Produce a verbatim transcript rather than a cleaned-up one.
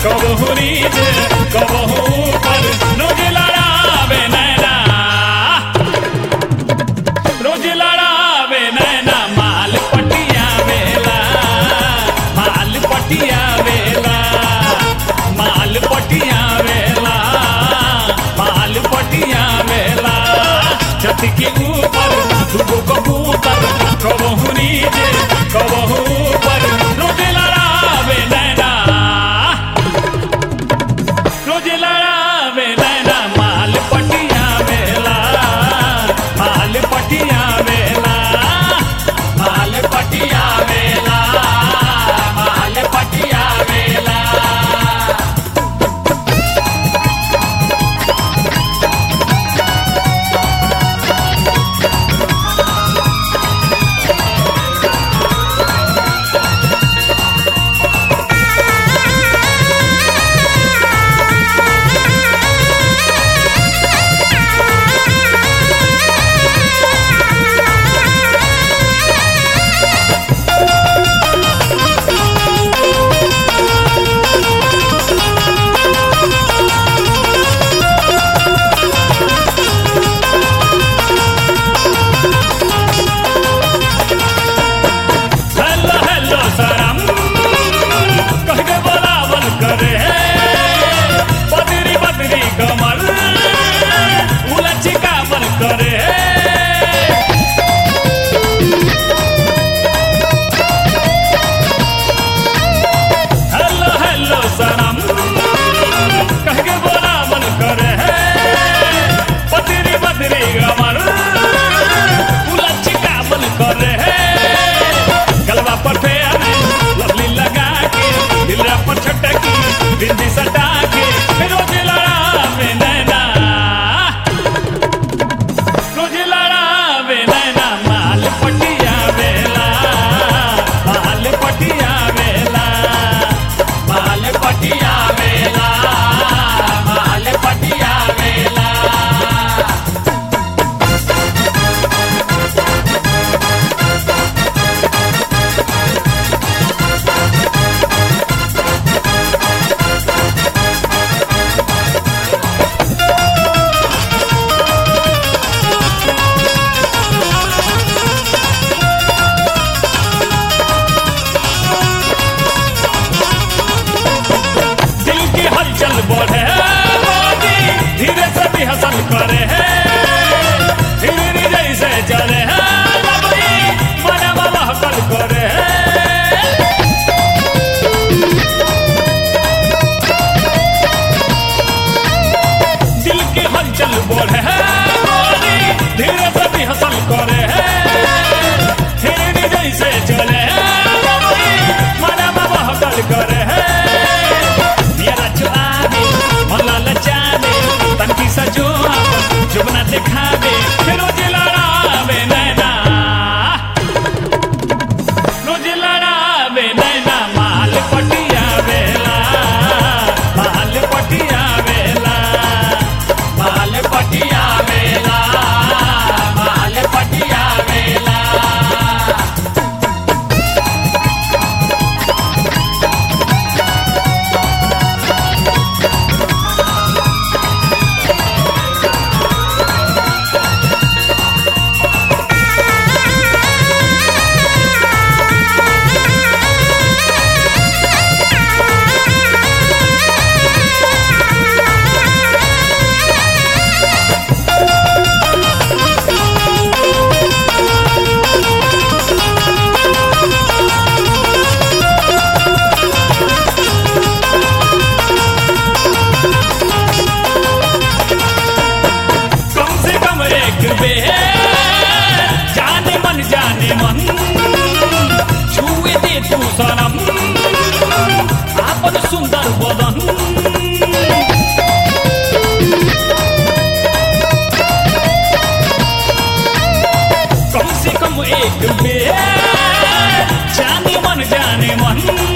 कबहू नीचे कबहू ऊपर रोज लड़ावे नैना रोज लड़ावे नैना माल पटिया वेला माल पटिया वेला माल पटिया वेला माल पटिया वेला छत के ऊपर दुगो कबूतर कबहू नीचे कबहू ऊपर रोज लड़ावे नैना रोज लड़ावे नैना माल पटिया वेला माल पटिया वेला माल पटिया वेला माल पटिया वेला बिंदी सटा के रोज लड़ावे नैना रोज लड़ावे नैना माल पटिया वेला माल पटिया वेला माल पटिया वेला माल पटिया वेला चल बढ़े मोदी धीरे से भी हसन करे है धीरे जैसे चले है मन वाला हसन करे है दिल की हलचल बढ़े है मोदी धीरे से भी हसन करे है धीरे जैसे चले है मन वाला हसन करे है तनकी सजो जुबना दिखावे रोज लड़ावे नैना रोज लड़ावे नैना माल पटिया वेला माल पटिया वेला माल पटिया वेला माल पटिया वेला जाने मन जाने मन छुए दे तू सनम आपन सुंदर बदन कम से कम एक बेर जाने मन जाने मन